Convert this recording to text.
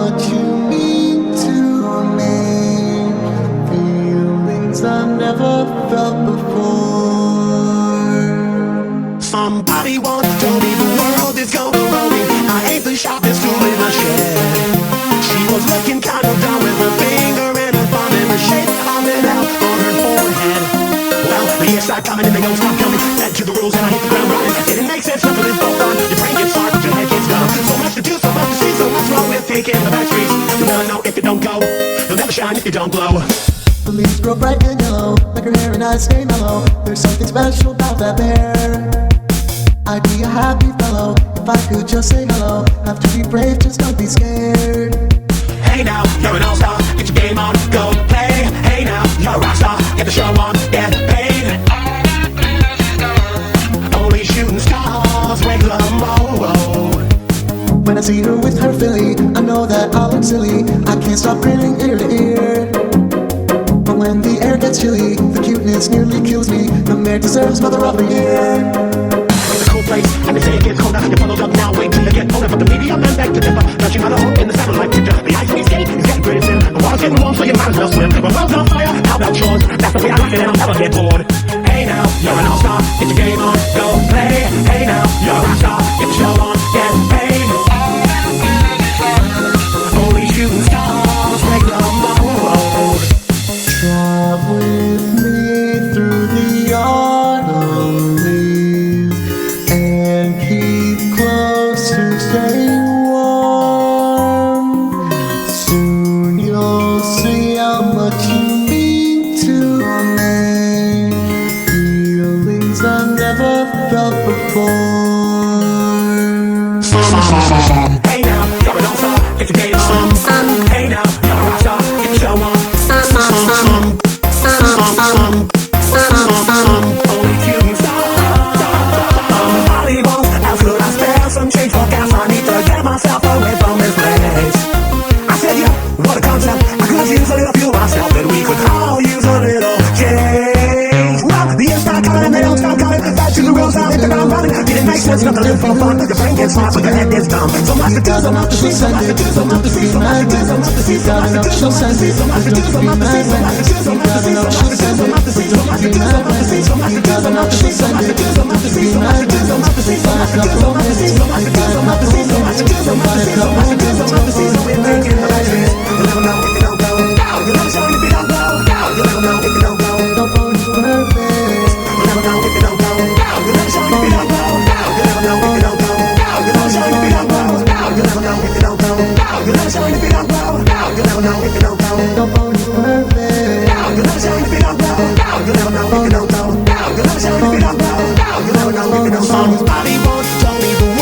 much you mean to me. Feelings I've never felt before. Somebody once told me the world is gonna roll me. I ain't the sharpest tool in the shed. She was looking kind of dumb with her finger and her thumb in the shape of it out on her forehead. Well, the years start coming and they don't stop coming. Led to the rules and I hit the ground running. Didn't make sense, nothing is for fun. Your brain gets hard, but your head gets dumb. So much to do, so much to see, so what's wrong with taking the back streets? You'll never know if you don't go. You'll never shine if you don't glow. The leaves grow bright and yellow, like her hair and eyes stay mellow. There's something special about that bear. I'd be a happy fellow if I could just say hello. Have to be brave, just don't be scared. Hey now, you're an all-star, get your game on, go play. Hey now, you're a rock star, get the show on, get paid. Only shooting stars break the mold. When I see her with her filly, I know that I'll look silly. I can't stop grinning ear to ear. But when the air gets chilly, the cuteness nearly kills me. The mare deserves Mother of the Year. It's a cold place, and they say it gets colder. You're bundled up now, wait till you get older. But the medium man back to differ. Touching on the hope in the satellite picture. The ice cream skate is getting pretty thin. The water's getting warm, so you might as well swim. When world's on fire, how about yours? That's the way I like it, and I'll never get bored. Hey now, you're an all-star, get your game on, go play. Hey now, you're a rock star, get the show on, get paid. Only shooting stars break the mold. Drive with me through the autumn leaves and keep close to stay warm. Soon you'll see how much you mean to me. Feelings I've never felt before. Hey now, you're an all-star, get your game on. Hey now, you're a rock star, get the show on. Only shooting stars. Somebody wants, how could I spare some change for gas? I need to get myself away from this place. I said, yeah, what a concept. I could use a little fuel myself, and we could all use a little change. Well, the years start coming and they don't stop coming. Back to the rules, I'll hit the ground running. Didn't make sense, not to live for fun. Your brain gets smart, but your head gets dumb. So much to do, so much to see, so much to do, so much to see, so much to do, so much to see, so much to do, so much to see, so much to do, so much to see, so much to do, so much to see, so much to do, so much to see, so much to do, so much to see, so much to do, so much to see, so much to do, so much to see, so much to do, so much to see, so much to do, so much to see, so much to do, so much to see, so much to do, so much to see, so much to do, so much to see, so we're making the right choice. You'll never know if you don't go. You'll never show if you don't go. You'll never know if you don't go. Don't go is perfect. You'll never know if you don't go. You'll never show if you don't go. You'll never know if you don't go. You'll never show if you don't go. You'll never know if you don't go. You'll never show if you don't go. You'll never know if you don't go. Don't go is perfect. You'll never show if you don't go. You'll never know if you don't go. You'll never show if you don't go. You'll never know if you don't go. Somebody once told me the